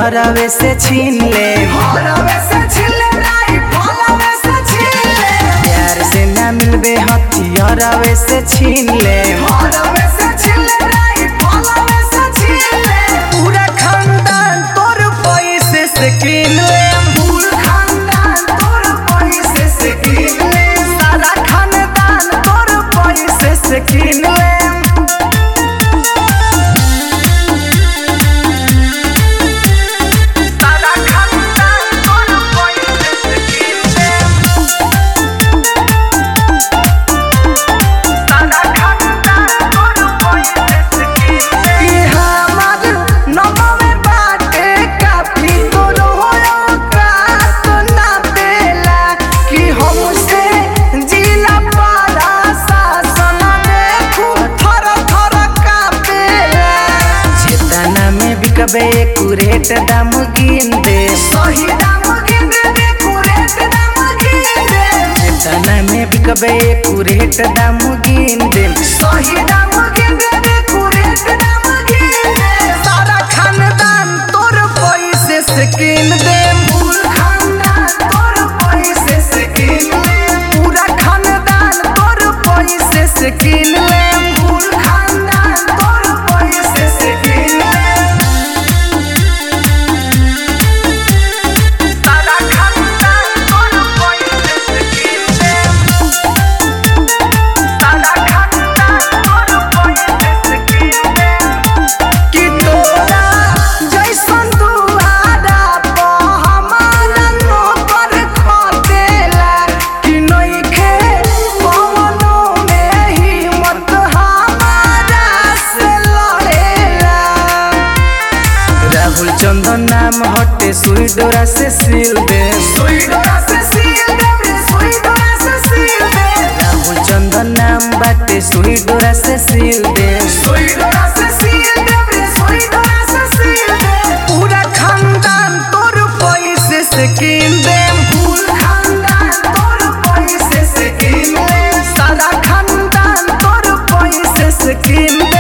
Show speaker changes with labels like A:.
A: हथियारवे से छीन ले प्यार से ना मिलबे हथियारवे से छीन ले पूरा खानदान तोर पैसे से कीन ले सारा खानदान तोर पैसे से कीन ले बिकबे कुरेट दाम गिन दे सही दाम गिन दे कुरेट दाम गिन दे तना में बिकबे कुरेट दाम गिन दे सही दाम गिन दे कुरेट दाम गिन दे सारा खानदान तोर पैसे से कीन दे पूरा खानदान तोर पैसे से कीन ले पूरा खानदान तोर पैसे से कीन ले पूरा खानदान तोर पैसे से कीन ले चंदन नाम हटे सुई डोरा से सील दे सुई डोरा से सील दे रे सुई डोरा से सील दे राहुल चंदन नाम बाटे सुई डोरा से सील दे सुई डोरा से सील दे रे सुई डोरा से सील दे पूरा खानदान तोर पैसे से कीन दे पूरा खानदान तोर पैसे से कीन ले सारा खानदान तोर पैसे से कीन